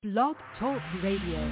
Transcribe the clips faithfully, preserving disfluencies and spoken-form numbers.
Blog Talk Radio.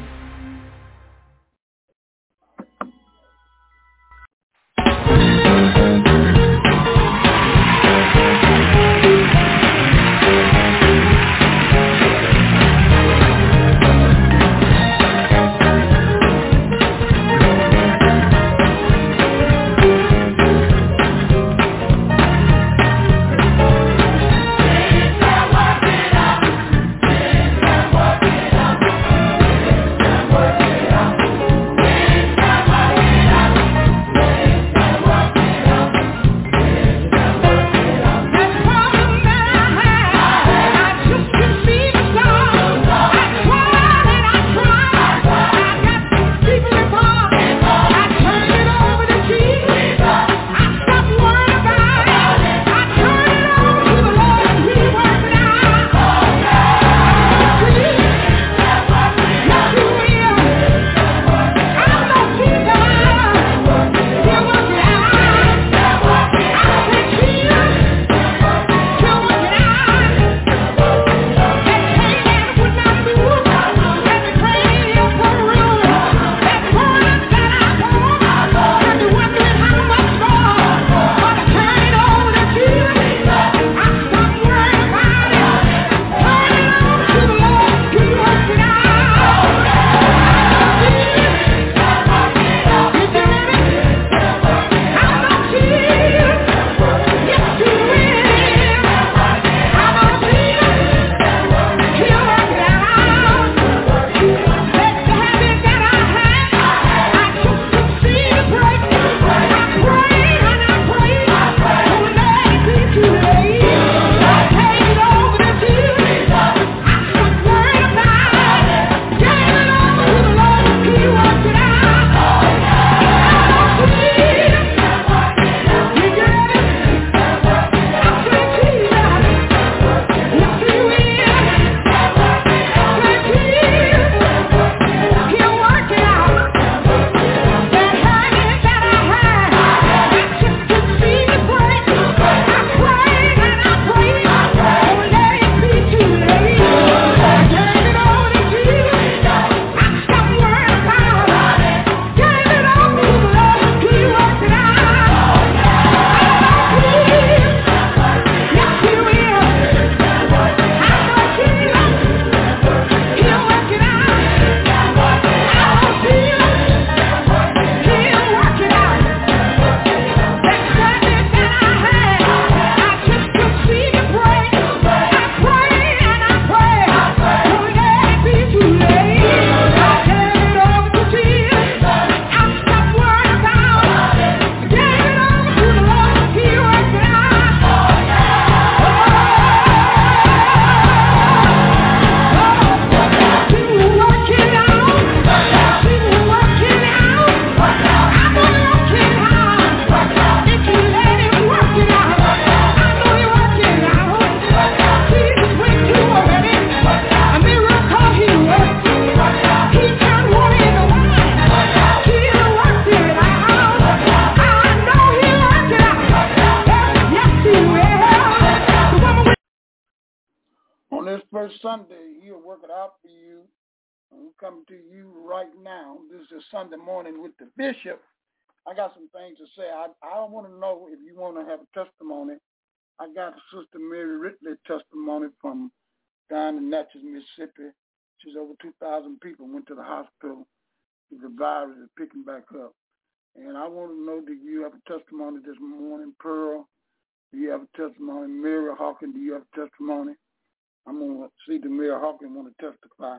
Sunday, he'll work it out for you. I'm coming to you right now. This is Sunday morning with the bishop. I got some things to say. I, I want to know if you want to have a testimony. I got Sister Mary Ridley testimony from down in Natchez, Mississippi. She's over two thousand people went to the hospital. The virus is picking back up. And I want to know, do you have a testimony this morning? Pearl, do you have a testimony? Mary Hawkins, do you have a testimony? I'm going to see the Mayor Hawkins want to testify.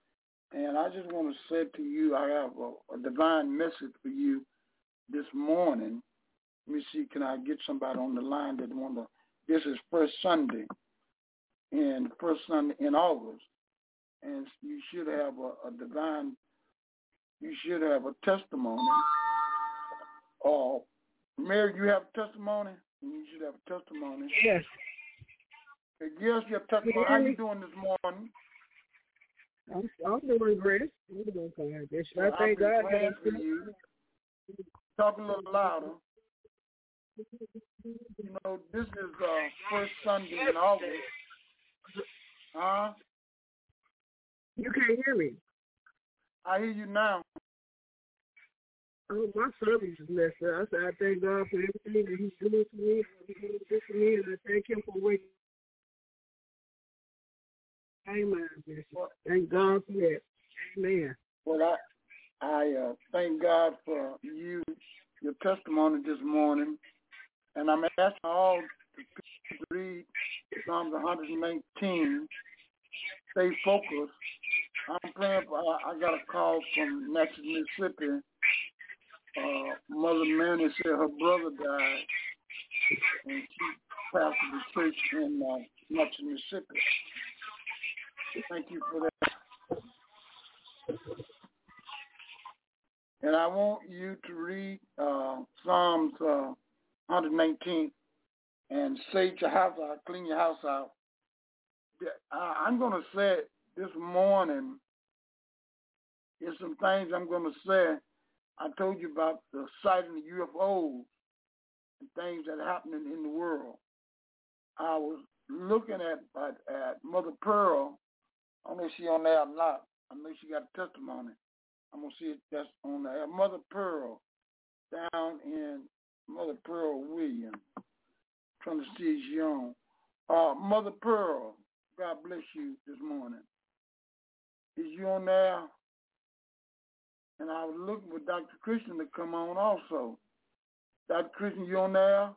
And I just want to say to you, I have a, a divine message for you this morning. Let me see, can I get somebody on the line that want to, this is first Sunday, and first Sunday in August. And you should have a, a divine, you should have a testimony. Uh, Mary, you have a testimony? You should have a testimony. Yes. Yes, your testimony. How you doing this morning? I'm, I'm doing great. I'm doing fine. Well, I thank God for you. Talk a little louder. You know, this is uh, first Sunday in August. Huh? You can't hear me. I hear you now. Oh, my service is messed up. I said, I thank God for everything that He's doing for me, for everything He's doing for me, and I thank Him for waking. Amen. Bishop. Thank God for that. Amen. Well, I, I uh, thank God for you, your testimony this morning, and I'm asking all the people to read Psalms one nineteen. Stay focused. I'm praying for, I, I got a call from Natchez, Mississippi. Uh, Mother Manny said her brother died, and she pastored the church in uh, Natchez, Mississippi. Thank you for that. And I want you to read uh, Psalms uh, one nineteen and say to your house out, clean your house out. I'm going to say it this morning. There's some things I'm going to say. I told you about the sighting of U F Os and things that are happening in the world. I was looking at at, at Mother Pearl. I don't know if she's on there or not. I know she got a testimony. I'm going to see if that's on there. Mother Pearl down in Mother Pearl Williams. Trying to see if she's on. Uh, Mother Pearl, God bless you this morning. Is you on there? And I was looking for Doctor Christian to come on also. Doctor Christian, you on there?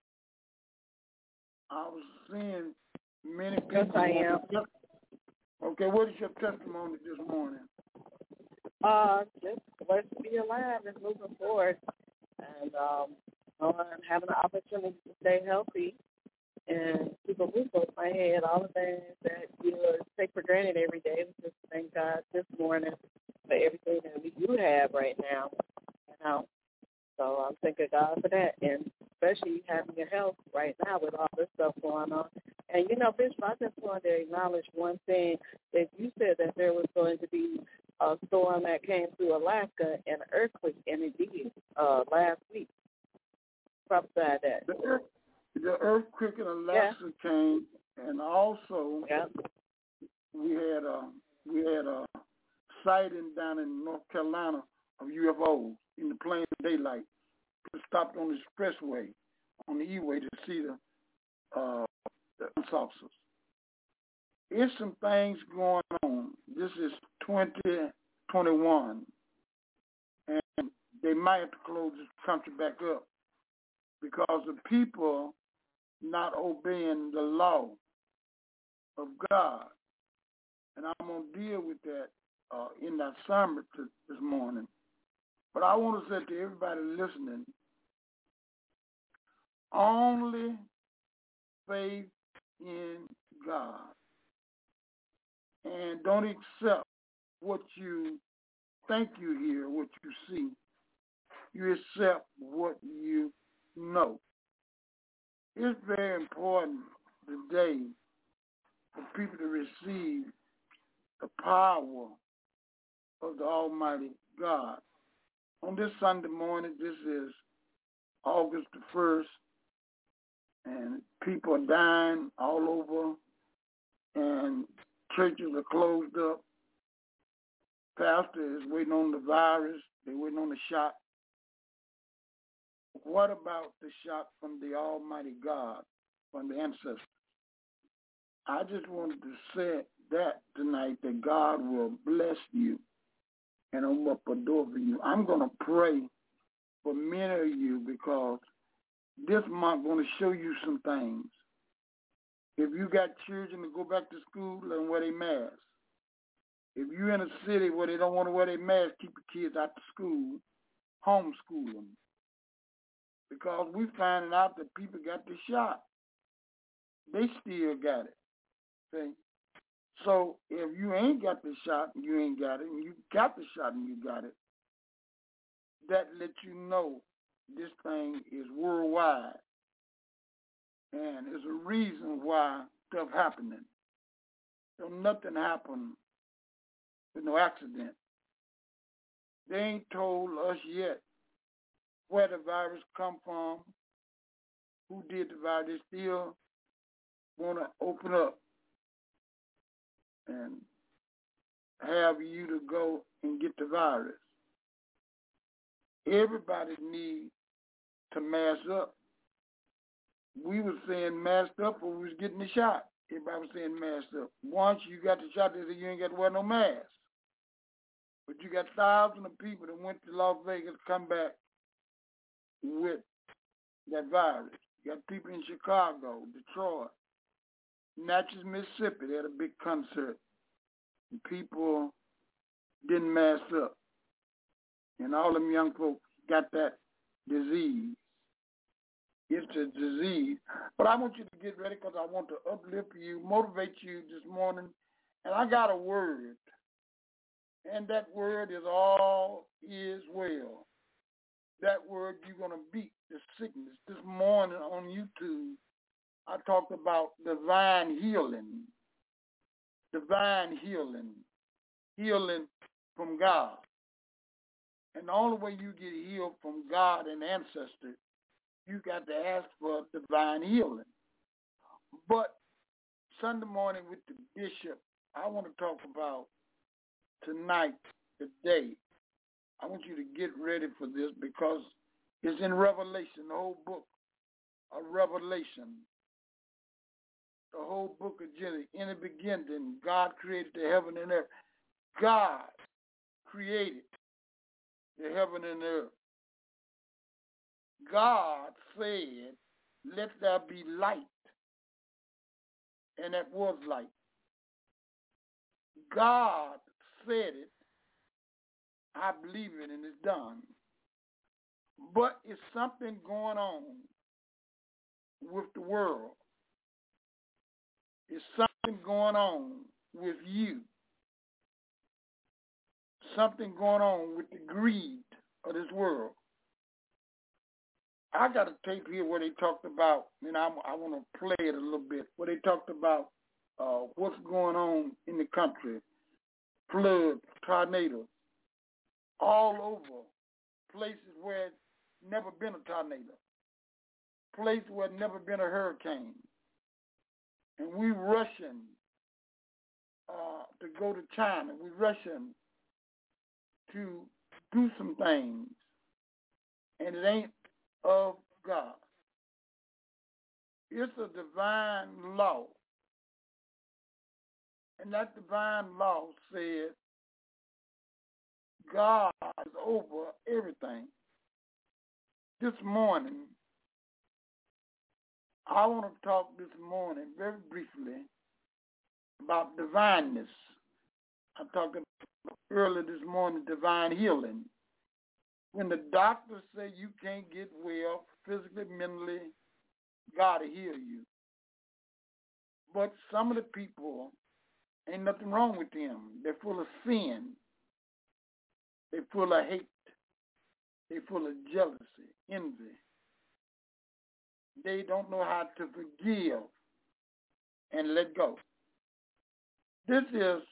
I was seeing many people. Yes, I am. Okay, what is your testimony this morning? Uh, just blessed to be alive and moving forward, and um, uh, having the opportunity to stay healthy and keep a roof over my head. All the things that you take for granted every day. Just thank God this morning for everything that we do have right now. You know, so I'm thanking God for that, and especially having your health right now with all this stuff going on. And, you know, Bishop, I just wanted to acknowledge one thing that you said, that there was going to be a storm that came through Alaska and an earthquake, and it did uh, last week. Prophesied that. The, earth, the earthquake in Alaska yeah. came, and also yeah. we had a, we had a sighting down in North Carolina of U F Os in the plain daylight. People stopped on the expressway, on the E-way to see the uh, the saucers. There's some things going on. This is twenty twenty-one, and they might have to close this country back up because the people not obeying the law of God. And I'm going to deal with that uh, in that sermon to, this morning. But I want to say to everybody listening, only faith in God. And don't accept what you think you hear, what you see. You accept what you know. It's very important today for people to receive the power of the Almighty God. On this Sunday morning, this is August the first, and people are dying all over, and churches are closed up. Pastor is waiting on the virus. They're waiting on the shot. What about the shot from the Almighty God, from the ancestors? I just wanted to say that tonight, that God will bless you and open up a door for you. I'm going to pray for many of you because this month I'm going to show you some things. If you got children to go back to school, let them wear their masks. If you're in a city where they don't want to wear their masks, keep the kids out of school, homeschool them. Because we're finding out that people got the shot. They still got it. See? So if you ain't got the shot and you ain't got it, and you got the shot and you got it, that lets you know this thing is worldwide. And there's a reason why stuff happening. So nothing happened with no accident. They ain't told us yet where the virus come from, who did the virus. They still want to open up. And have you to go and get the virus. Everybody needs to mask up. We were saying masked up or we was getting the shot. Everybody was saying masked up. Once you got the shot, they said you ain't got to wear no mask. But you got thousands of people that went to Las Vegas come back with that virus. You got people in Chicago, Detroit, Natchez, Mississippi. They had a big concert. And people didn't mask up. And all them young folks got that disease. It's a disease. But I want you to get ready because I want to uplift you, motivate you this morning. And I got a word. And that word is all is well. That word you're going to beat the sickness. This morning on YouTube, I talked about divine healing. Divine healing. Healing from God. And the only way you get healed from God and ancestors, you got to ask for divine healing. But Sunday morning with the bishop, I want to talk about tonight, today. I want you to get ready for this because it's in Revelation, the whole book of Revelation. The whole book of Genesis. In the beginning, God created the heaven and earth. God created the heaven and earth. God said, let there be light. And that was light. God said it. I believe it and it's done. But it's something going on with the world. It's something going on with you. Something going on with the greed of this world. I got a tape here where they talked about, and I, I want to play it a little bit, where they talked about uh, what's going on in the country. Floods, tornadoes, all over. Places where it's never been a tornado. Places where it's never been a hurricane. And we rushing uh, to go to China. We rushing to do some things. And it ain't of God. It's a divine law. And that divine law said God is over everything. This morning, I want to talk this morning very briefly about divineness. I talked about earlier this morning divine healing. When the doctors say you can't get well physically, mentally, God will heal you. But some of the people, ain't nothing wrong with them. They're full of sin. They're full of hate. They're full of jealousy, envy. They don't know how to forgive and let go. This is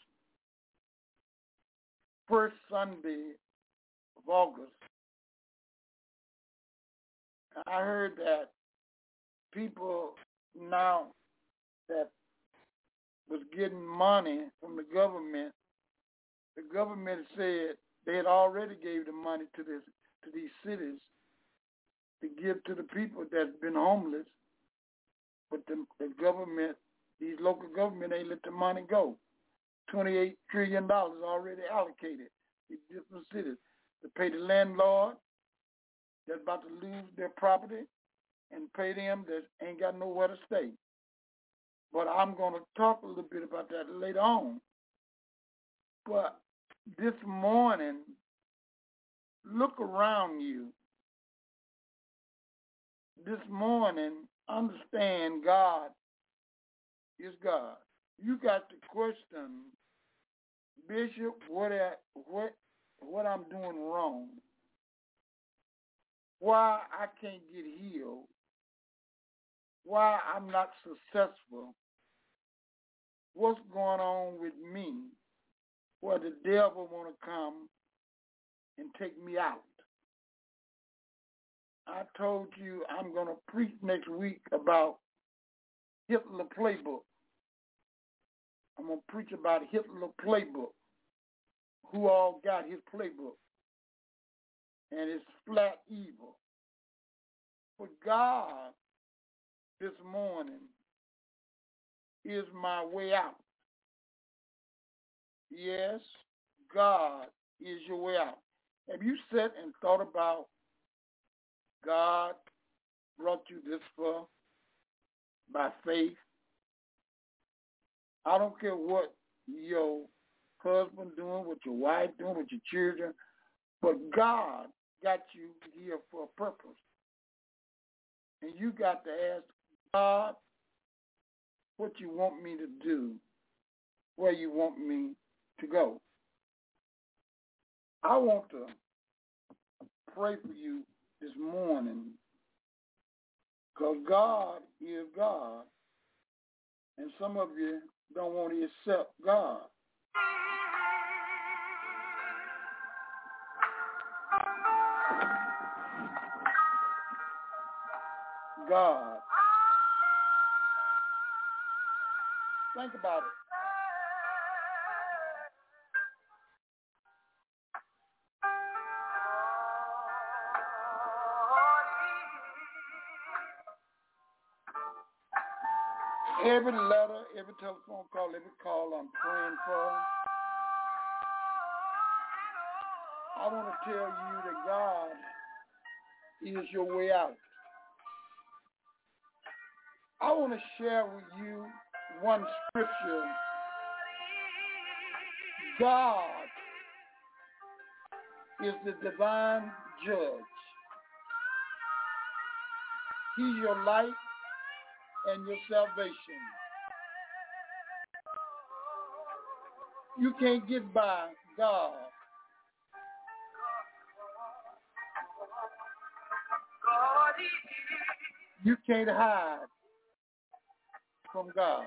first Sunday of August. I heard that people now that was getting money from the government, the government said they had already gave the money to this to these cities to give to the people that's been homeless, but the, the government, these local government ain't let the money go. twenty-eight trillion dollars already allocated to different cities to pay the landlord that's about to lose their property and pay them that ain't got nowhere to stay. But I'm going to talk a little bit about that later on. But this morning, look around you. This morning, understand God is God. You got to question, Bishop, what I, what what I'm doing wrong. Why I can't get healed. Why I'm not successful. What's going on with me? Where the devil want to come and take me out. I told you I'm going to preach next week about Hitler playbook. I'm going to preach about Hitler playbook. who all got his playbook, and it's flat evil. But God this morning is my way out. Yes, God is your way out. Have you sat and thought about God brought you this far by faith? I don't care what your husband doing, what your wife doing, what your children, but God got you here for a purpose. And you got to ask God what you want me to do, where you want me to go. I want to pray for you this morning because God is God, and some of you don't want to accept God. God. Think about it. Every letter, every telephone call, every call I'm praying for, I want to tell you that God is your way out. I want to share with you one scripture. God is the divine judge. He's your light and your salvation. You can't get by God. You can't hide from God.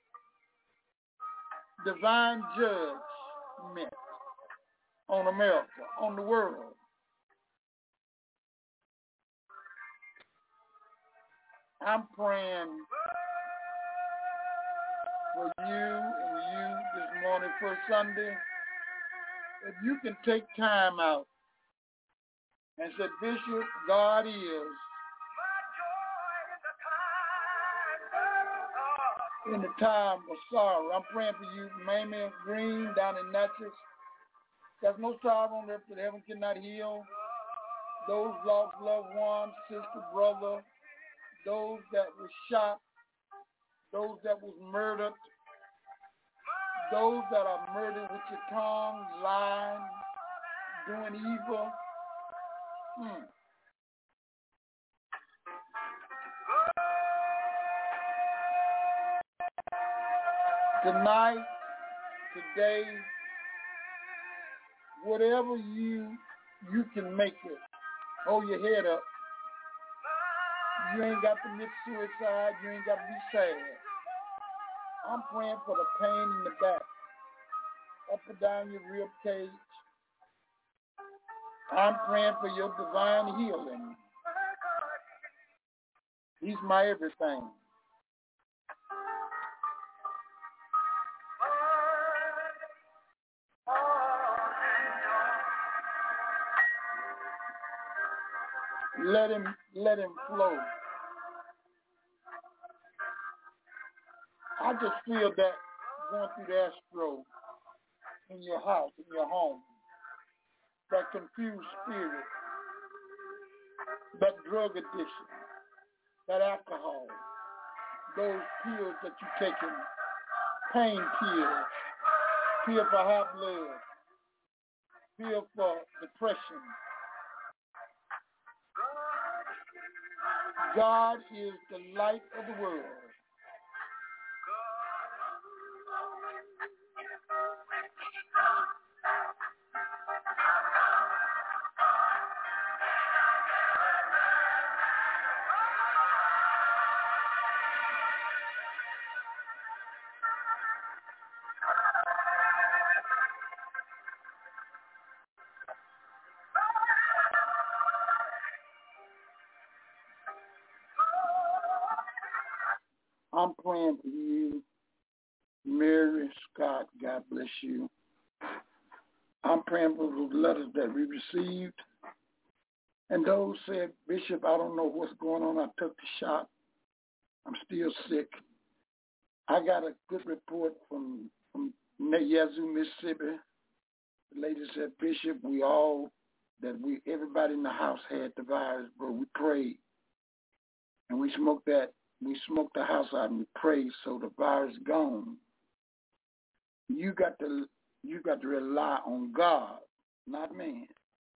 Divine judgment on America, on the world. I'm praying for you and you this morning, first Sunday. If you can take time out and say, Bishop, God is in the time of sorrow. I'm praying for you, Mamie Green, down in Natchez. There's no sorrow on earth that heaven cannot heal. Those lost loved ones, sister, brother, those that were shot, those that was murdered, those that are murdered with your tongue, lying, doing evil. Hmm. Tonight, today, whatever you you can make it, hold your head up. You ain't got to commit suicide. You ain't got to be sad. I'm praying for the pain in the back, up and down your rib cage. I'm praying for your divine healing. He's my everything. Let him, let him flow. I just feel that going through the astro in your house, in your home, that confused spirit, that drug addiction, that alcohol, those pills that you're taking, pain pills, pill for high blood, pill for depression. God is the light of the world. I'm praying for you, Mary Scott. God bless you. I I'm praying for those letters that we received. And those said, Bishop, I don't know what's going on. I took the shot. I'm still sick. I got a good report from, from Yazoo, Mississippi. The lady said, Bishop, we all, that we, everybody in the house had the virus, but we prayed. And we smoked that, we smoked the house out and we prayed so the virus gone. You got to, you got to rely on God, not man.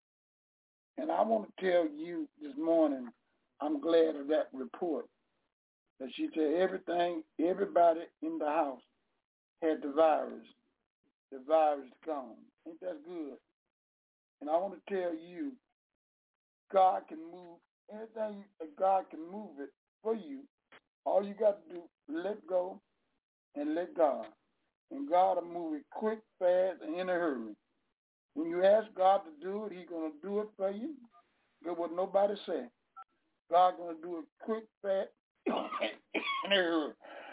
And I want to tell you this morning, I'm glad of that report. That she said everything, everybody in the house had the virus. The virus is gone. Ain't that good? And I want to tell you, God can move anything. God can move it for you. All you got to do, let go and let God. And God will move it quick, fast, and in a hurry. When you ask God to do it, He's going to do it for you. Get what nobody said. God's going to do it quick, fast, and in a hurry.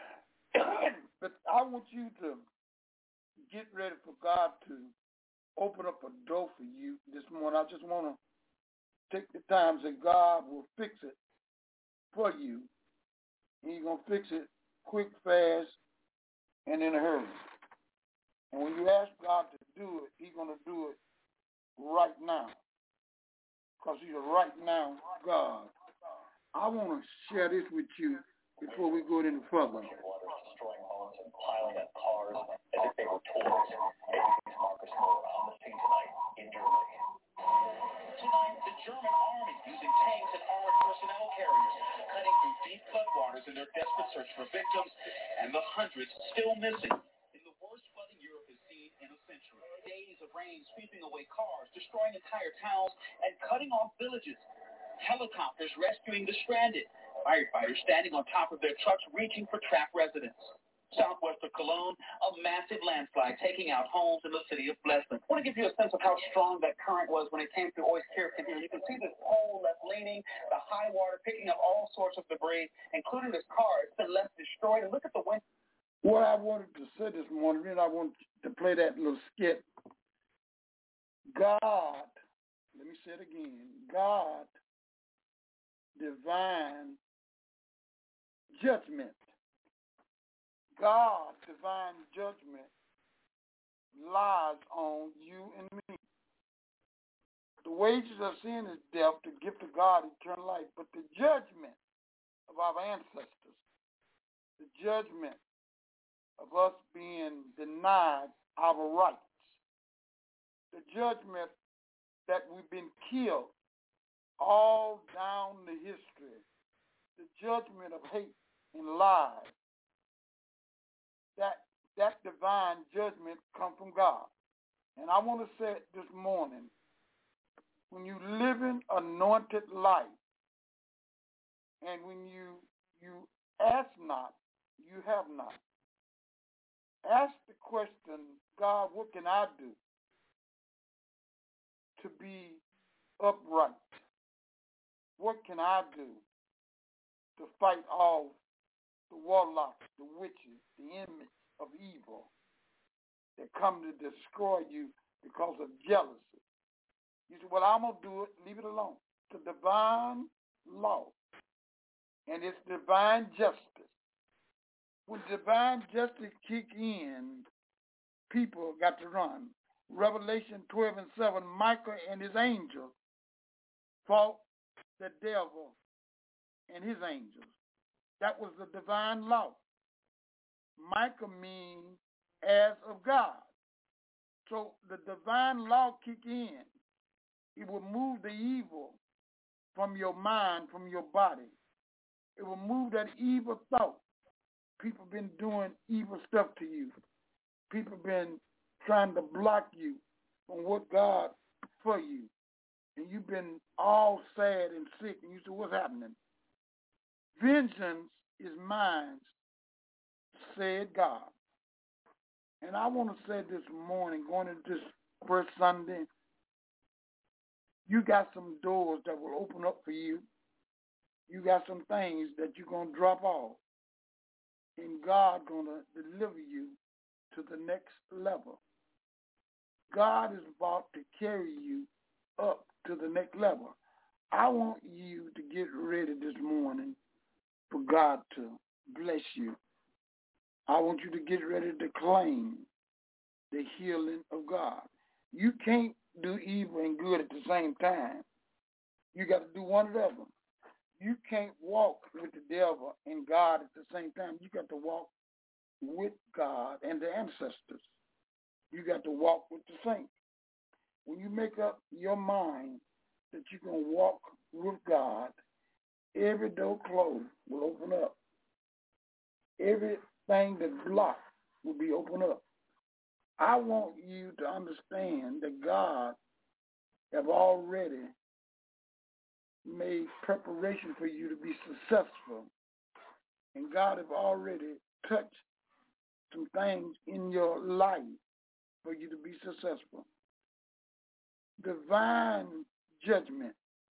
But I want you to get ready for God to open up a door for you this morning. I just want to take the time that God will fix it for you. He's going to fix it quick, fast, and in a hurry. And when you ask God to do it, He's going to do it right now. Because He's a right now God. I want to share this with you before we go any further. Destroying homes and piling up cars as if they were toys. A B C's Marcus Moore on the scene tonight in Germany. Tonight, the German army using tanks and armored personnel carriers, cutting through deep floodwaters in their desperate search for victims, and the hundreds still missing. In the worst flooding Europe has seen in a century. Days of rain sweeping away cars, destroying entire towns, and cutting off villages. Helicopters rescuing the stranded. Firefighters standing on top of their trucks reaching for trapped residents. Southwest of Cologne, a massive landslide taking out homes in the city of Blesman. I want to give you a sense of how strong that current was when it came through Oistkirchen here. You can see this pole left leaning, the high water picking up all sorts of debris, including this car. It's been left destroyed. And look at the wind. What I wanted to say this morning, and I want to play that little skit. God, let me say it again, God, divine judgment. God, divine judgment lies on you and me. The wages of sin is death, the gift of God, eternal life. But the judgment of our ancestors, the judgment of us being denied our rights, the judgment that we've been killed all down the history, the judgment of hate and lies, that that divine judgment come from God. And I want to say it this morning, when you live an anointed life, and when you you ask not, you have not. Ask the question, God, what can I do to be upright? What can I do to fight off the warlocks, the witches, the enemies of evil that come to destroy you because of jealousy? You say, well, I'm going to do it. Leave it alone. It's a divine law, and it's divine justice. When divine justice kick in, people got to run. Revelation twelve and seven, Michael and his angels fought the devil and his angels. That was the divine law. Michael means as of God. So the divine law kick in. It will move the evil from your mind, from your body. It will move that evil thought. People been doing evil stuff to you. People been trying to block you from what God for you. And you've been all sad and sick, and you say, what's happening? Vengeance is mine, said God. And I want to say this morning, going into this first Sunday, you got some doors that will open up for you. You got some things that you're going to drop off. And God going to deliver you to the next level. God is about to carry you up to the next level. I want you to get ready this morning for God to bless you. I want you to get ready to claim the healing of God. You can't do evil and good at the same time. You got to do one of them. You can't walk with the devil and God at the same time. You got to walk with God and the ancestors. You got to walk with the saints. When you make up your mind that you're going to walk with God, every door closed will open up. Everything that's blocked will be opened up. I want you to understand that God have already made preparation for you to be successful. And God have already touched some things in your life for you to be successful. Divine judgment.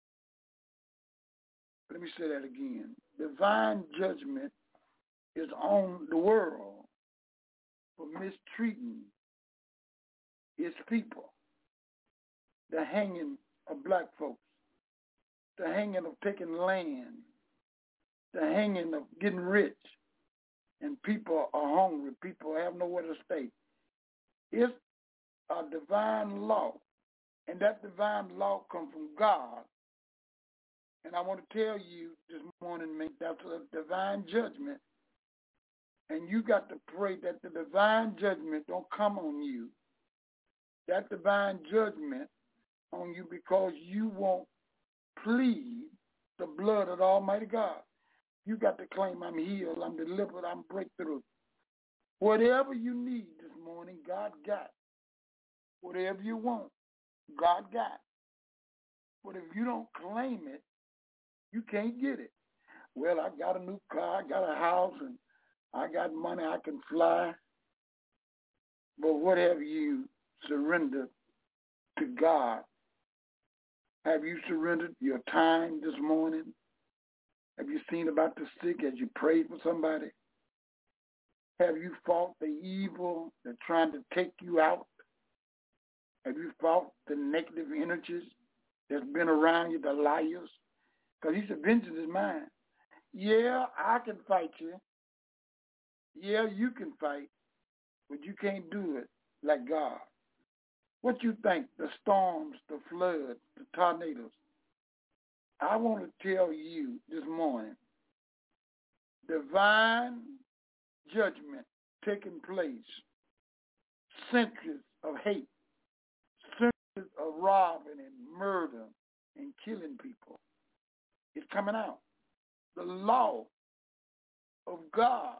Let me say that again. Divine judgment is on the world for mistreating its people. The hanging of black folks. The hanging of taking land. The hanging of getting rich. And people are hungry. People have nowhere to stay. It's a divine law. And that divine law comes from God. And I want to tell you this morning, man, that's a divine judgment. And you got to pray that the divine judgment don't come on you. That divine judgment on you because you won't plead the blood of the Almighty God. You got to claim I'm healed, I'm delivered, I'm breakthrough. Whatever you need this morning, God got. Whatever you want, God got. But if you don't claim it, you can't get it. Well, I got a new car, I got a house, and I got money, I can fly. But what have you surrendered to God? Have you surrendered your time this morning? Have you seen about the sick as you prayed for somebody? Have you fought the evil that's trying to take you out? Have you fought the negative energies that's been around you, the liars? Because he said, vengeance is mine. Yeah, I can fight you. Yeah, you can fight, but you can't do it like God. What you think, the storms, the floods, the tornadoes? I want to tell you this morning, divine judgment taking place, centuries of hate, centuries of robbing and murder and killing people. It's coming out. The law of God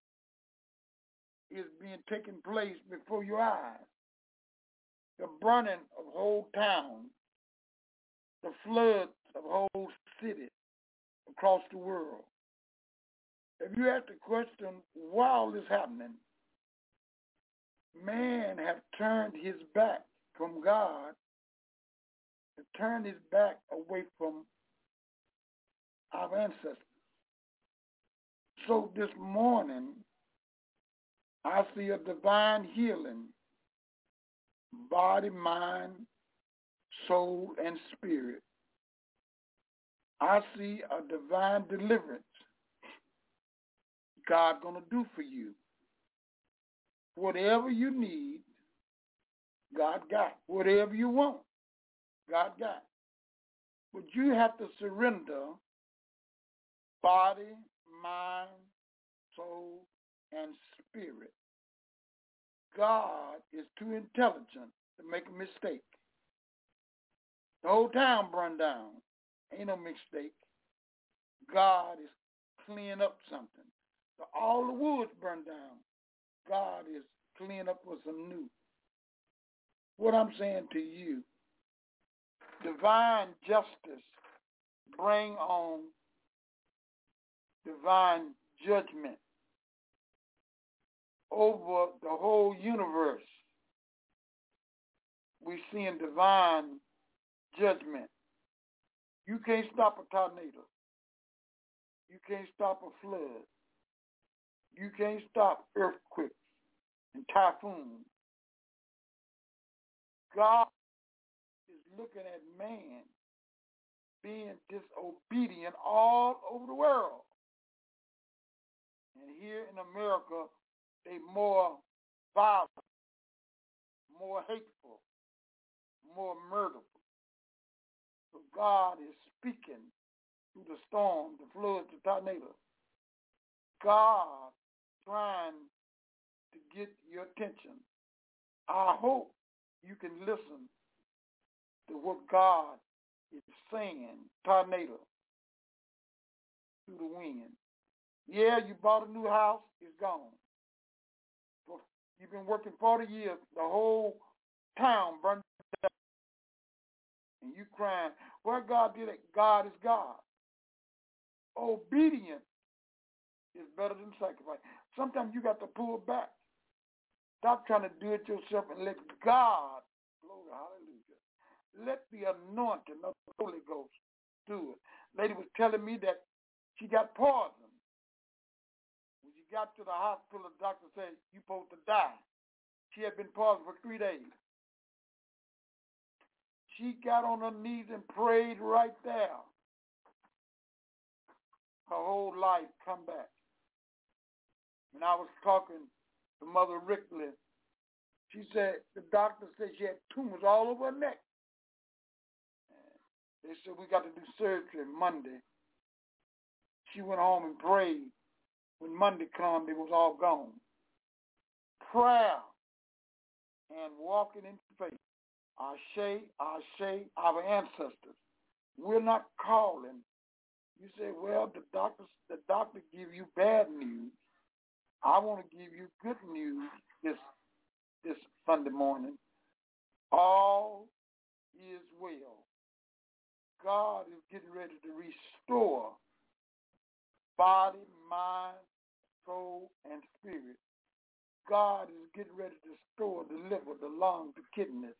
is being taken place before your eyes. The burning of whole towns, the floods of whole cities across the world. If you have to question why all this happening, man have turned his back from God, and turned his back away from our ancestors. So this morning, I see a divine healing, body, mind, soul, and spirit. I see a divine deliverance God gonna do for you. Whatever you need, God got. Whatever you want, God got. But you have to surrender body, mind, soul, and spirit. God is too intelligent to make a mistake. The whole town burned down. Ain't no mistake. God is cleaning up something. So all the woods burned down. God is cleaning up for some new. What I'm saying to you, divine justice bring on divine judgment over the whole universe. We're seeing divine judgment. You can't stop a tornado. You can't stop a flood. You can't stop earthquakes and typhoons. God is looking at man being disobedient all over the world. And here in America, they more violent, more hateful, more murderous. So God is speaking through the storm, the floods, the tornadoes. God trying to get your attention. I hope you can listen to what God is saying, tornado, through the wind. Yeah, you bought a new house, it's gone. You've been working forty years, the whole town burned down. And you crying, well, God did it. God is God. Obedience is better than sacrifice. Sometimes you got to pull back. Stop trying to do it yourself and let God, glory, hallelujah, let the anointing of the Holy Ghost do it. Lady was telling me that she got poisoned. When she got to the hospital, the doctor said, you're supposed to die. She had been poisoned for three days. She got on her knees and prayed right there. Her whole life come back. And I was talking to Mother Rickley. She said, the doctor said she had tumors all over her neck. They said, we got to do surgery Monday. She went home and prayed. When Monday came, it was all gone. Prayer and walking in faith. Ashe, Ashe, our ancestors. We're not calling. You say, well, the doctor, the doctor give you bad news. I want to give you good news this this Sunday morning. All is well. God is getting ready to restore body, mind, soul, and spirit. God is getting ready to restore the liver, the lungs, the kidneys.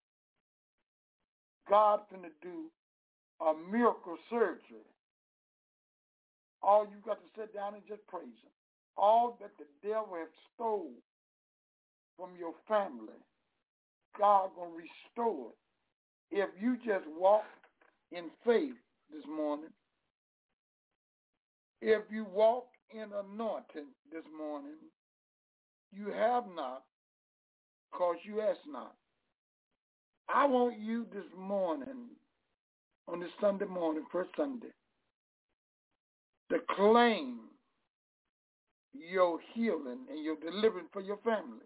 God's going to do a miracle surgery. All you got to sit down and just praise him. All that the devil has stole from your family, God going to restore it. If you just walk in faith this morning, if you walk in anointing this morning, you have not because you ask not. I want you this morning, on this Sunday morning, first Sunday, to claim your healing and your deliverance for your family.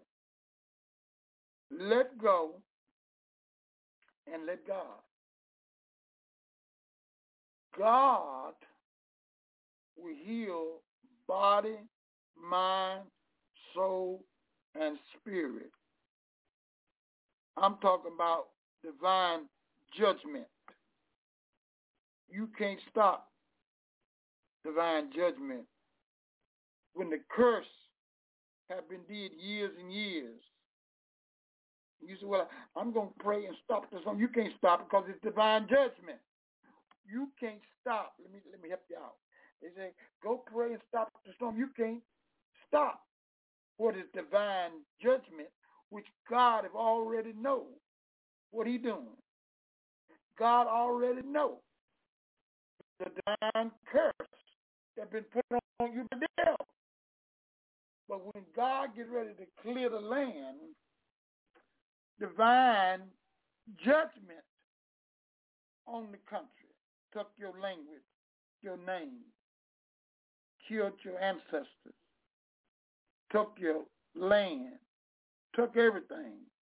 Let go and let God. God will heal body, mind, soul, and spirit. I'm talking about divine judgment. You can't stop divine judgment. When the curse have been did years and years, you say, well, I'm going to pray and stop this one. You can't stop it because it's divine judgment. You can't stop. Let me let me help you out. They say, go pray and stop the storm. You can't stop what is divine judgment, which God have already know what he doing. God already know the divine curse that been put on you by the devil. But when God get ready to clear the land, divine judgment on the country took your language, your name, killed your ancestors, took your land, took everything.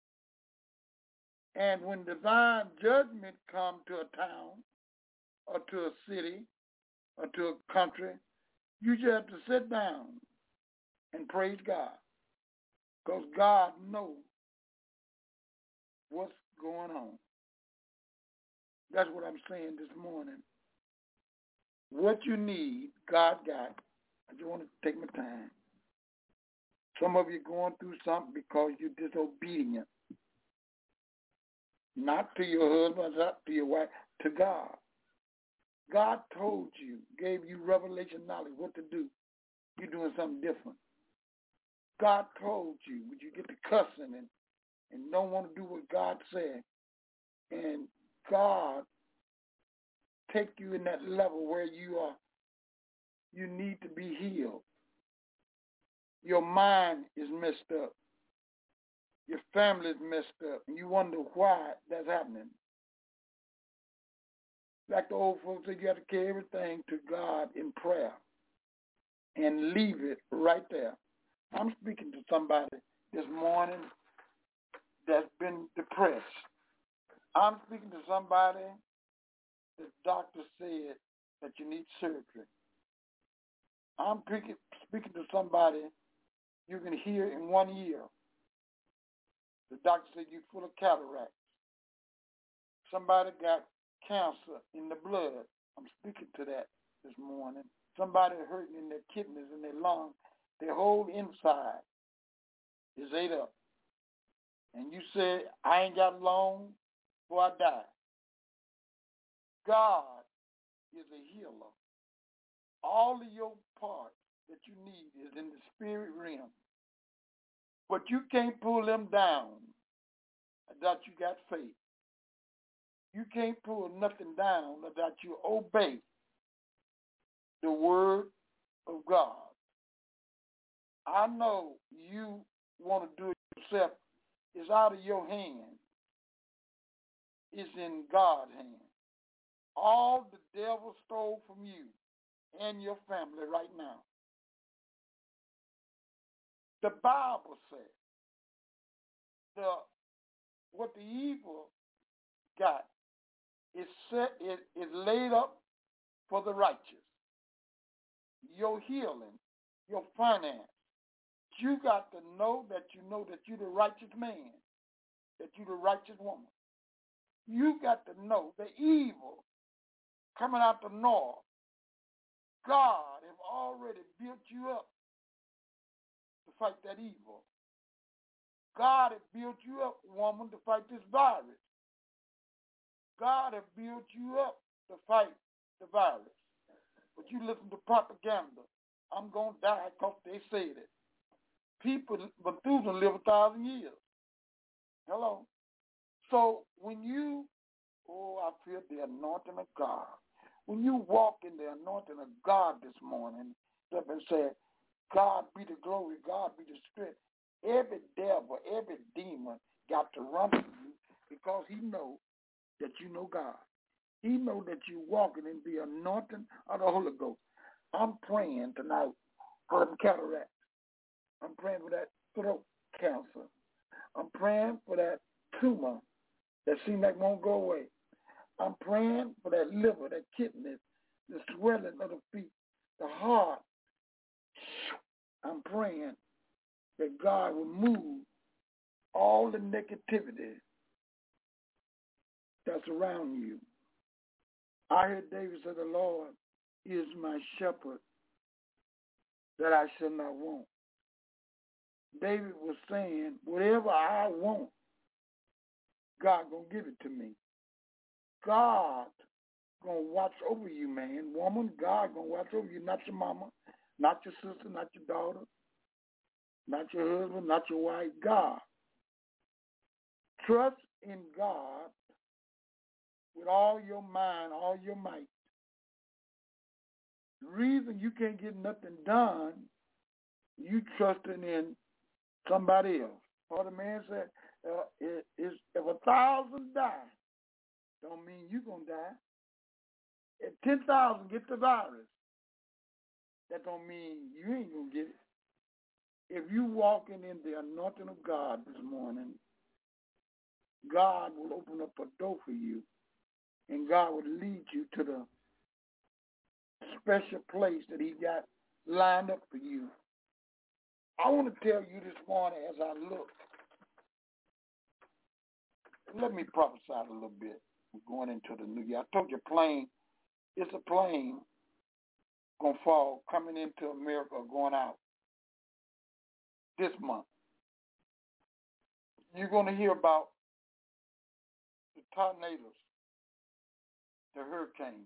And when divine judgment come to a town or to a city or to a country, you just have to sit down and praise God, because God knows what's going on. That's what I'm saying this morning. What you need, God got. I just want to take my time. Some of you going through something because you're disobedient. Not to your husband, not to your wife, to God. God told you, gave you revelation knowledge what to do. You're doing something different. God told you, when you get to cussing and and don't want to do what God said. And God take you in that level where you are, you need to be healed. Your mind is messed up. Your family is messed up, and you wonder why that's happening. Like the old folks say, you got to carry everything to God in prayer and leave it right there. I'm speaking to somebody this morning that's been depressed. I'm speaking to somebody the doctor said that you need surgery. I'm speaking, speaking to somebody you can hear in one ear. The doctor said you're full of cataracts. Somebody got cancer in the blood. I'm speaking to that this morning. Somebody hurting in their kidneys and their lungs. Their whole inside is ate up. And you say, I ain't got long before I die. God is a healer. All of your parts that you need is in the spirit realm. But you can't pull them down without you got faith. You can't pull nothing down without you obey the word of God. I know you want to do it yourself. It's out of your hand. It's in God's hand. All the devil stole from you and your family right now. The Bible says the what the evil got is set it is laid up for the righteous. Your healing, your finance. You got to know that you know that you're the righteous man, that you're the righteous woman. You got to know the evil coming out the north. God has already built you up to fight that evil. God has built you up, woman, to fight this virus. God has built you up to fight the virus. But you listen to propaganda. I'm going to die because they said it. People, Methuselah live a thousand years. Hello. So when you, oh, I feel the anointing of God. When you walk in the anointing of God this morning, up and say, God be the glory, God be the strength. Every devil, every demon got to run from you because he know that you know God. He know that you walking in the anointing of the Holy Ghost. I'm praying tonight for the cataract. I'm praying for that throat cancer. I'm praying for that tumor that seems like won't go away. I'm praying for that liver, that kidney, the swelling of the feet, the heart. I'm praying that God will move all the negativity that's around you. I heard David say, the Lord is my shepherd, that I shall not want. David was saying, whatever I want, God gonna give it to me. God gonna watch over you, man, woman. God gonna watch over you, not your mama, not your sister, not your daughter, not your husband, not your wife. God. Trust in God with all your mind, all your might. The reason you can't get nothing done, you trusting in somebody else. Or the man said, uh, it, it's, if a thousand die, don't mean you're going to die. If ten thousand get the virus, that don't mean you ain't going to get it. If you walking in the anointing of God this morning, God will open up a door for you, and God will lead you to the special place that he got lined up for you. I want to tell you this morning as I look, let me prophesy a little bit. We're going into the new year. I told you plane, it's a plane going to fall coming into America or going out this month. You're going to hear about the tornadoes, the hurricanes.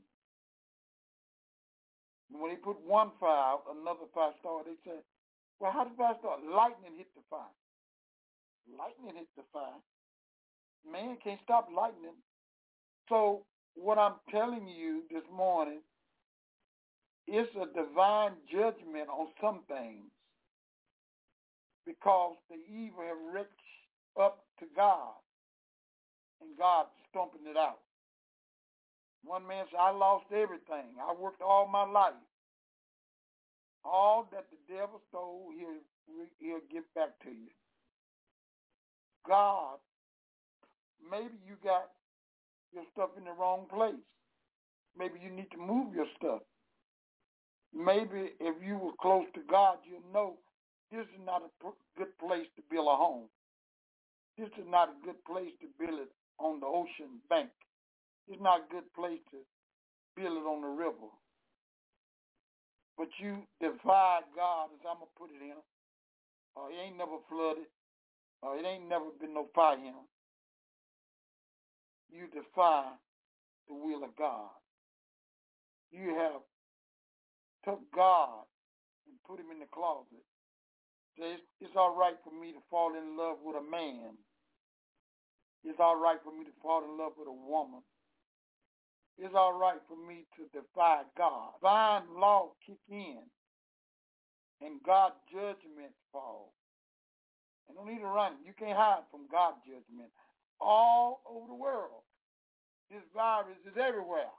When they put one fire out, another fire started, they said, well, how did the fire start? Lightning hit the fire. Lightning hit the fire. Man can't stop lightning. So what I'm telling you this morning, it's a divine judgment on some things because the evil have reached up to God and God's stomping it out. One man said, I lost everything. I worked all my life. All that the devil stole, he'll, he'll give back to you. God, maybe you got your stuff in the wrong place. Maybe you need to move your stuff. Maybe if you were close to God, you'll know this is not a good place to build a home. This is not a good place to build it on the ocean bank. It's not a good place to build it on the river. But you defy God, as I'm going to put it in. Uh, it ain't never flooded. Uh, it ain't never been no fire in. You defy the will of God. You have took God and put him in the closet. Say, it's, it's all right for me to fall in love with a man. It's all right for me to fall in love with a woman. It's all right for me to defy God. Divine law kick in, and God's judgment fall. And don't need to run. You can't hide from God's judgment. All over the world, this virus is everywhere.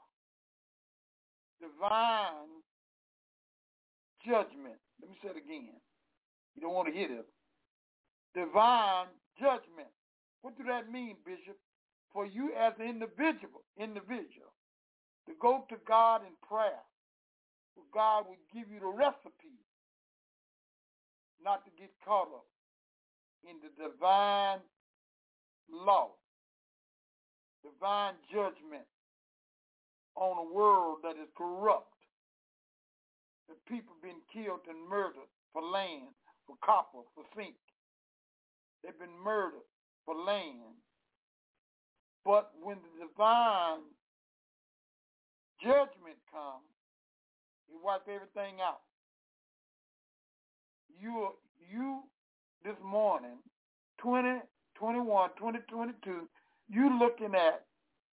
Divine judgment. Let me say it again. You don't want to hear this. Divine judgment. What does that mean, Bishop? For you as an individual, individual, to go to God in prayer, for God will give you the recipe not to get caught up in the divine law, divine judgment on a world that is corrupt. The people being killed and murdered for land, for copper, for zinc. They've been murdered for land. But when the divine judgment comes, he wipes everything out. You, you this morning, twenty twenty-one, twenty twenty-two, you looking at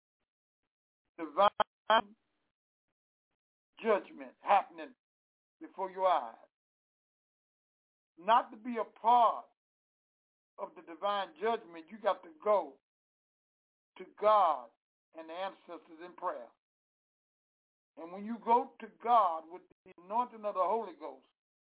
divine judgment happening before your eyes. Not to be a part of the divine judgment, you got to go to God and the ancestors in prayer. And when you go to God with the anointing of the Holy Ghost,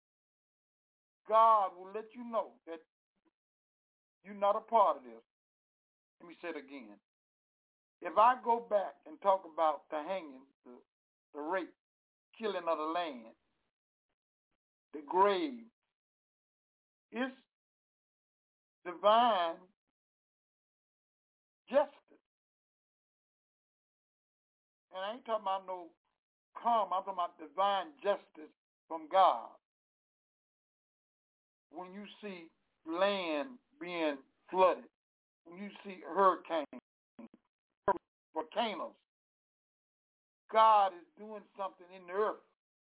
God will let you know that you're not a part of this. Let me say it again. If I go back and talk about the hanging, the, the rape, killing of the land, the grave, it's divine justice. And I ain't talking about no karma, I'm talking about divine justice from God. When you see land being flooded, when you see hurricanes, volcanoes, God is doing something in the earth.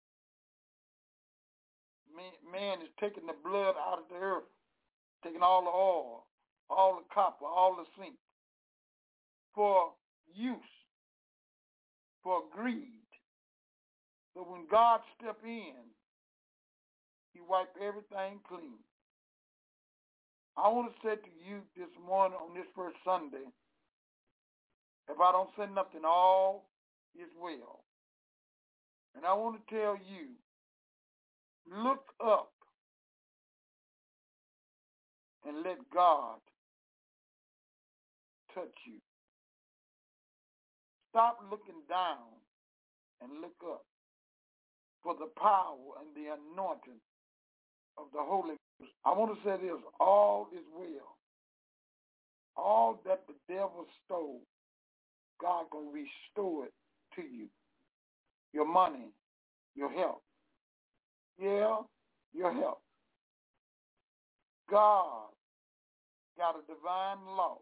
Man, man is taking the blood out of the earth, taking all the oil, all the copper, all the zinc, for use, for greed. So when God step in, he wiped everything clean. I want to say to you this morning on this first Sunday, if I don't say nothing, all is well. And I want to tell you, look up and let God touch you. Stop looking down and look up for the power and the anointing of the Holy Ghost. I want to say this, all is well. All that the devil stole, God going to restore it to you. Your money, your health. Yeah, your health. God got a divine law.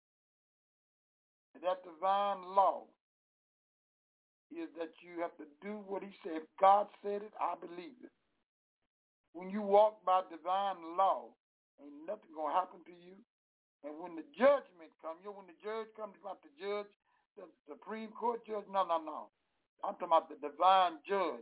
And that divine law is that you have to do what he said. If God said it, I believe it. When you walk by divine law, ain't nothing going to happen to you. And when the judgment comes, you know, when the judge comes, about the judge, the Supreme Court judge, no, no, no. I'm talking about the divine judge.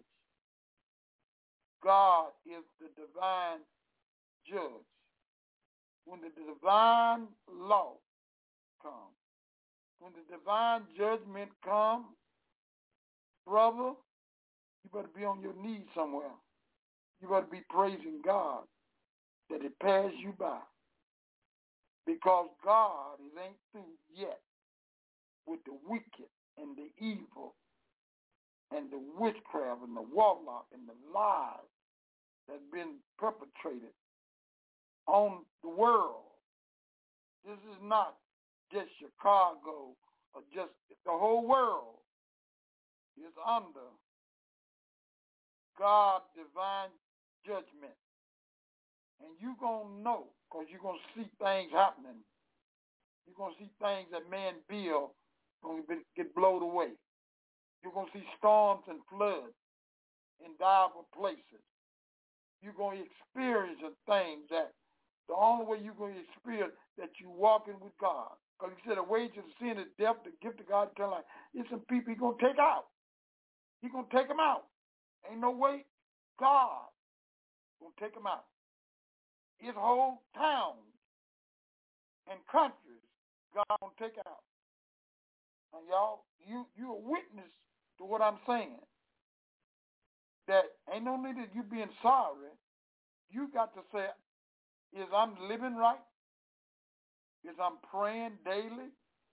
God is the divine judge. When the divine law comes, when the divine judgment comes, brother, you better be on your knees somewhere. You better be praising God that it passed you by. Because God is ain't through yet with the wicked and the evil and the witchcraft and the warlock and the lies that's been perpetrated on the world. This is not just Chicago or just the whole world is under God's divine judgment. And you're going to know because you're going to see things happening. You're going to see things that man build going to get blown away. You're going to see storms and floods in diverse places. You're going to experience things that the only way you're going to experience that you're walking with God. Because he said the wages of sin is death, the gift of God eternal life. There's some people he's going to take out. He's going to take them out. Ain't no way. God going to take them out. His whole towns and countries, God going to take out. And y'all, you, you're a witness to what I'm saying. That ain't no need of you being sorry. You got to say, is I'm living right? Is I'm praying daily?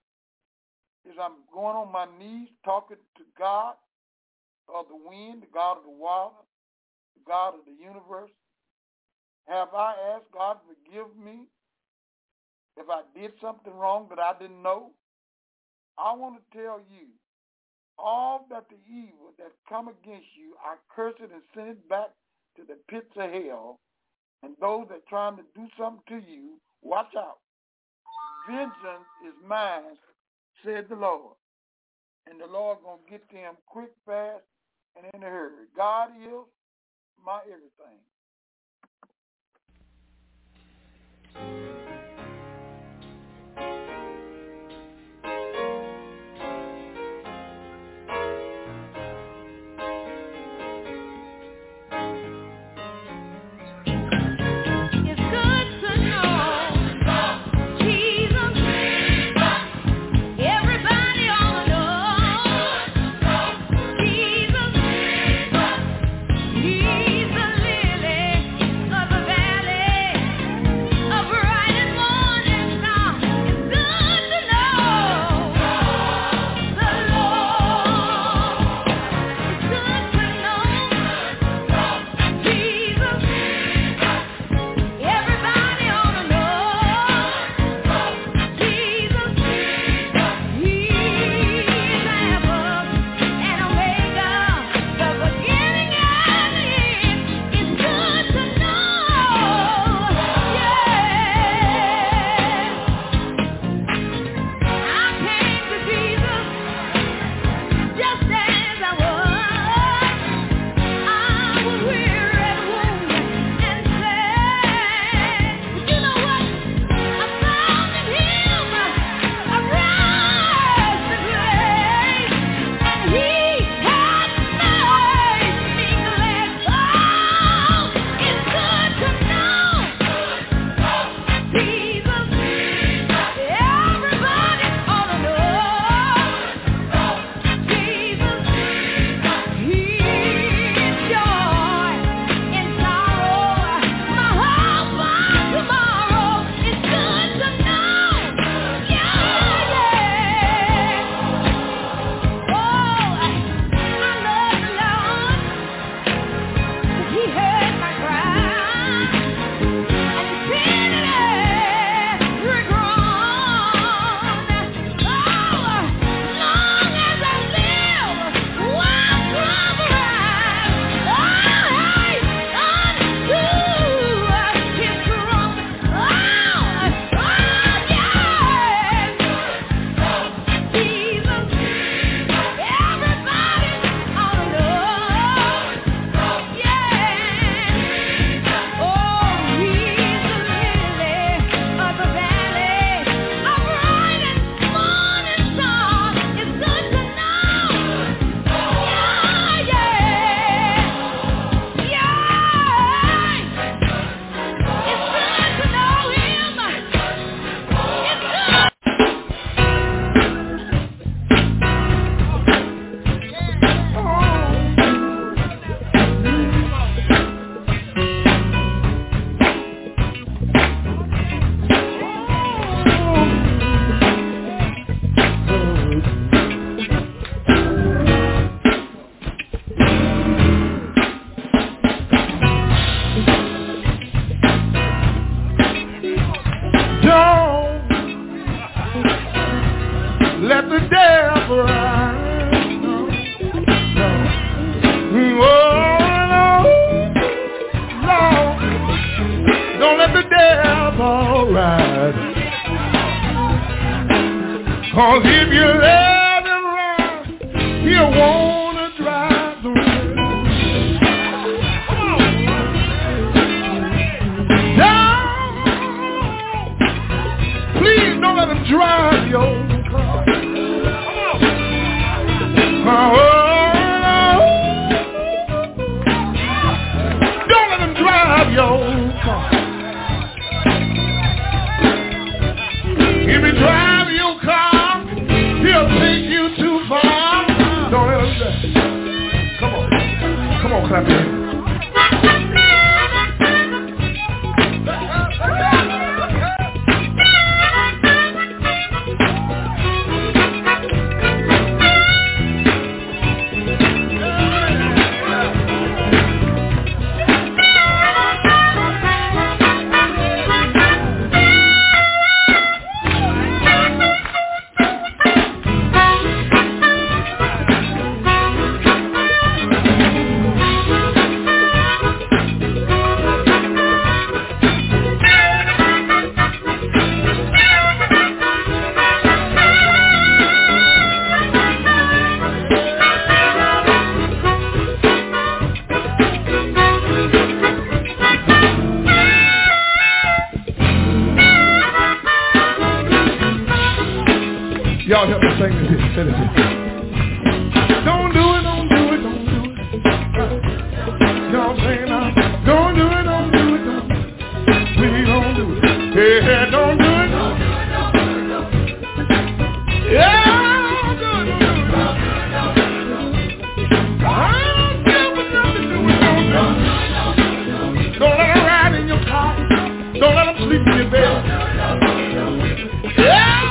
Is I'm going on my knees talking to God of the wind, the God of the water, the God of the universe? Have I asked God to forgive me if I did something wrong that I didn't know? I want to tell you, all that the evil that come against you, I curse it and send it back to the pits of hell. And those that trying to do something to you, watch out. Vengeance is mine, said the Lord. And the Lord going to get them quick, fast, and in a hurry. God is my everything. He's the lily of the valley, a bright and devil run. Oh, no, no, don't let the devil ride. 'Cause if you let him run, he'll wanna drive the road. Down. Please don't let him drive your car. Oh, don't let him drive your car. If he drive your car, he'll take you too far. Don't let him drive. Come on. Come on, clap your hands. Y'all help me sing this here. Say this here. Don't do it, don't do it, don't do it. Y'all say now. Don't do it, don't do it, don't do it. Please don't do it. Hey, hey, don't do it. Don't do it, don't do it, don't do it. Yeah, don't do it, don't do it. I'll give it nothing to do it, don't do it. Don't let her ride in your car. Don't let them sleep in your bed. Yeah.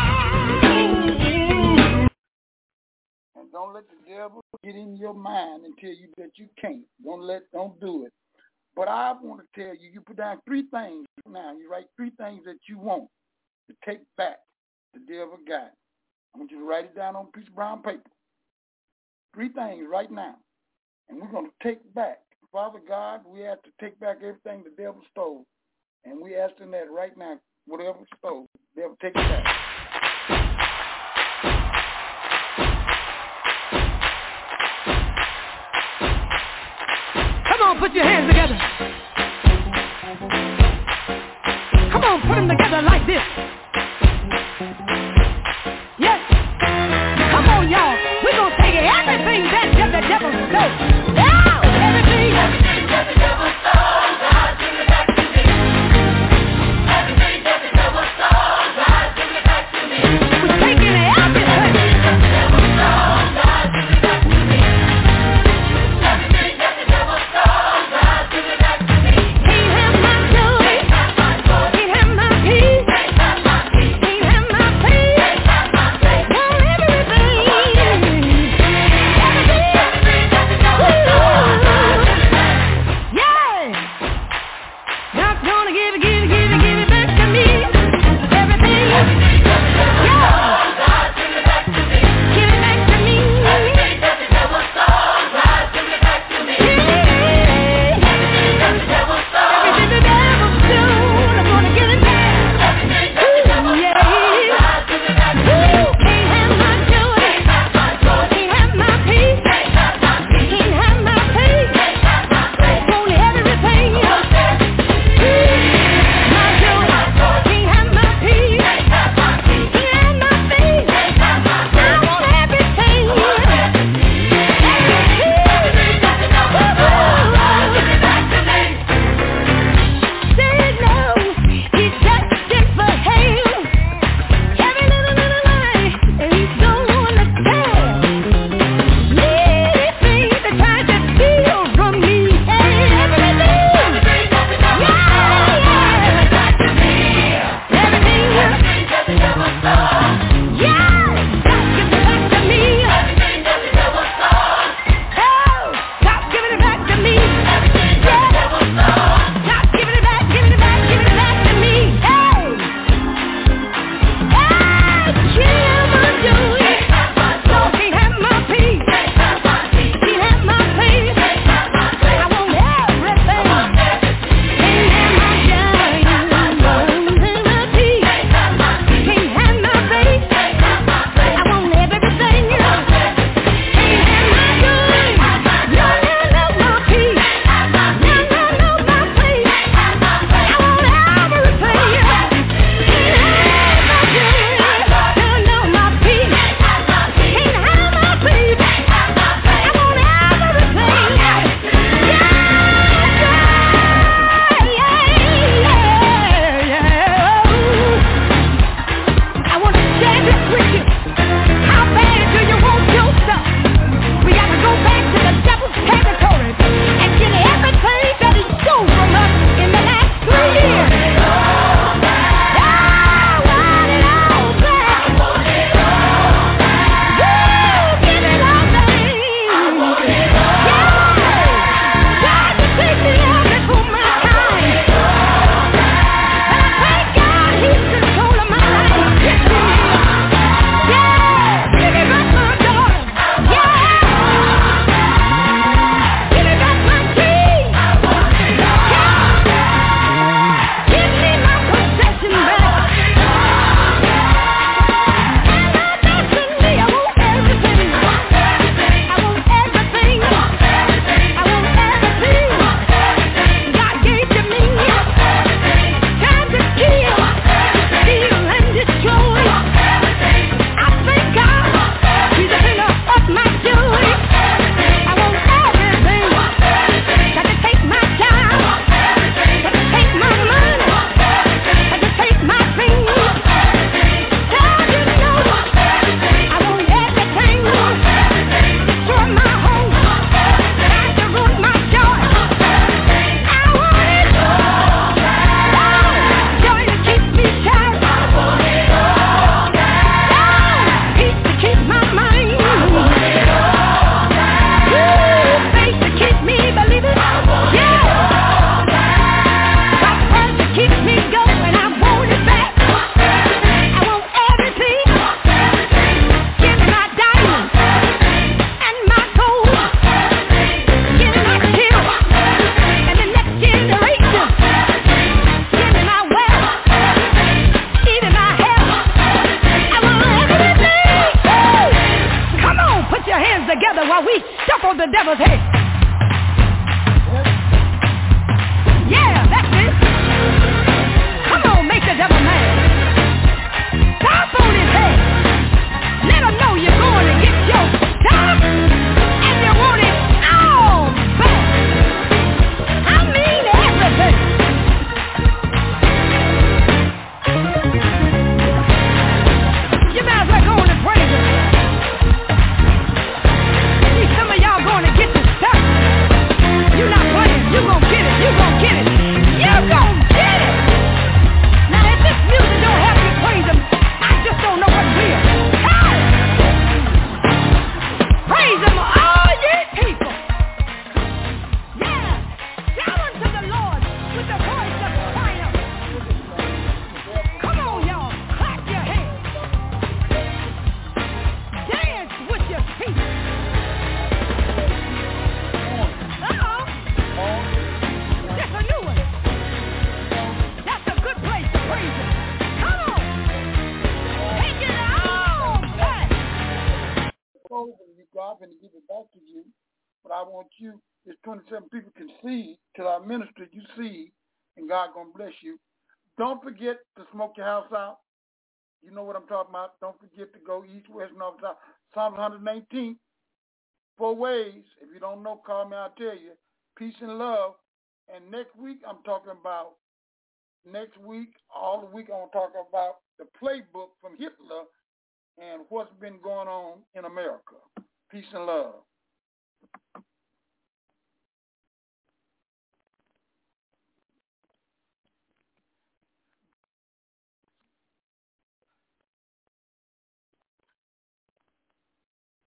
Don't let the devil get in your mind and tell you that you can't. Don't let, don't do it. But I want to tell you, you put down three things now. You write three things that you want to take back the devil got. I want you to write it down on a piece of brown paper. Three things right now. And we're going to take back. Father God, we have to take back everything the devil stole. And we asking that right now, whatever stole, the devil take it back. Come on, put your hands together. Come on, put them together like this. Yes. Come on, y'all. We're going to take everything that the devil stole. Yeah, everything. Everything that the devil stole, God, give it back to me. Everything that the devil stole, God, give it back to me. We're taking everything that the devil stole, God, give it back to me. Everything that the devil stole, God, give it back to me. Can't have my joy. Can't have my peace. Can't have my peace. Can't have my faith. Can't have my faith. Want everything. Everything. Everything that the devil stole. together while we shuffle the devil's head. Yeah, that's it. Come on, make the devil mad. Stomp on his head. Let him know you're going to get your stuff and you want it all back. I mean everything. You might as well go on and praise him. See, some of y'all going to get your stuff. You're not playing. You're going to get it. You're going to get it. You're going to get it. Now, if this music don't help you praise him, I just don't know what will. Hey! Praise him, all ye people. Yeah. Shout unto the Lord with the voice of triumph. Come on, y'all. Clap your hands. Dance with your feet. Uh-oh. That's a new one. That's a good place to praise him. Come on. Take it all back. And you God and give it back to you. But I want you, there's twenty-seven people can see till I minister, you see, and God gonna bless you. Don't forget to smoke your house out. You know what I'm talking about. Don't forget to go east, west, north, south. Psalm one nineteen, four ways. If you don't know, call me, I'll tell you. Peace and love. And next week, I'm talking about, next week, all the week, I'm going to talk about the playbook from Hitler and what's been going on in America. Peace and love.